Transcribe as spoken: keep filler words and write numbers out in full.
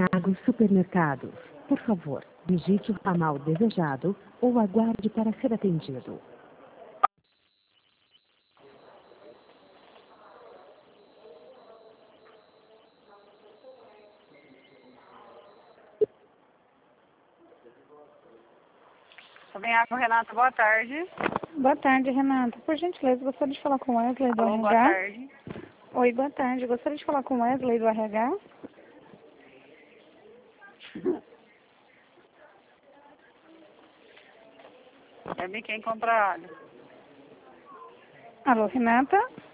Sago Supermercados. Por favor, digite o ramal desejado ou aguarde para ser atendido. Também água, Renata, boa tarde. Boa tarde, Renata. Por gentileza, gostaria de falar com o Wesley do Alô, R H. boa tarde. Oi, boa tarde. Gostaria de falar com o Wesley do R H. É de quem compra alho. Alô, Renata?